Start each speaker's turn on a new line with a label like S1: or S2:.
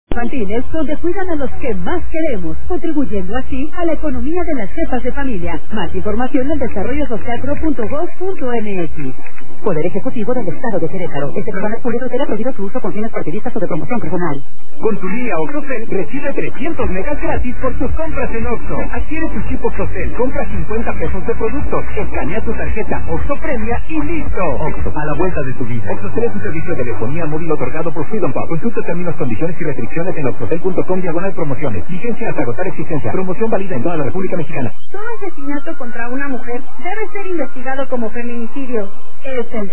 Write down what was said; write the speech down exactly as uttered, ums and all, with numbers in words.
S1: infantiles donde cuidan a los que más queremos, contribuyendo así a la economía de las jefas de familia. Más información en desarrollo social pro punto gov punto m x. Poder Ejecutivo del Estado de Querétaro. Este programa es público y será prohibido su uso con fines partidistas o de promoción personal.
S2: Con tu línea Oxocel recibe trescientos megas gratis por tus compras en Oxxo. Adquiere tu chip Oxocel, compra cincuenta pesos de productos, escanea tu tarjeta Oxxo Premia y listo. Oxxo, a la vuelta de tu vida. Oxocel es un servicio de telefonía móvil otorgado por Freedom Pub. Consulta términos, condiciones y restricciones en oxocel punto com diagonal promociones. Vigencia hasta agotar existencia. Promoción válida en toda la República Mexicana.
S3: Todo asesinato contra una mujer debe ser investigado como feminicidio. Es el